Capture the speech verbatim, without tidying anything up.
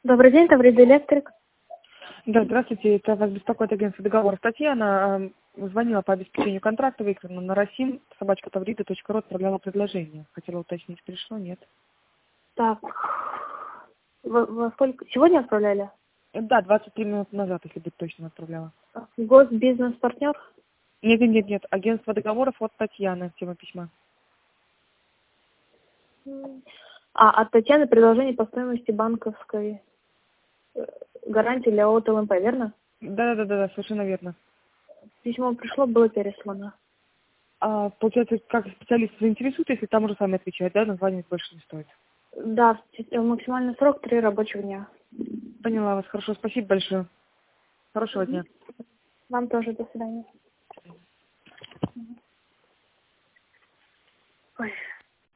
Добрый день, Таврида Электрик. Да, здравствуйте, это вас беспокоит агентство договора. Татьяна э, звонила по обеспечению контракта, Викторовна, на Расим, собачка таврида точка ру, отправляла предложение. Хотела уточнить, пришло, нет? Так, во, во сколько? Сегодня отправляли? Э, Да, двадцать три минуты назад, если быть точно, отправляла. Госбизнес-партнер? Нет, нет, нет, нет, агентство договоров от Татьяны, тема письма. А, от Татьяны предложение по стоимости банковской э, гарантии для ООО ТЛМП, верно? Да, да, да, да, совершенно верно. Письмо пришло, было переслано. А, получается, как специалист заинтересует, если там уже сами отвечают, да, название больше не стоит. Да, в- максимальный срок три рабочих дня. Поняла вас, хорошо, спасибо большое. Хорошего Мгм. дня. Вам тоже, до свидания. Ой.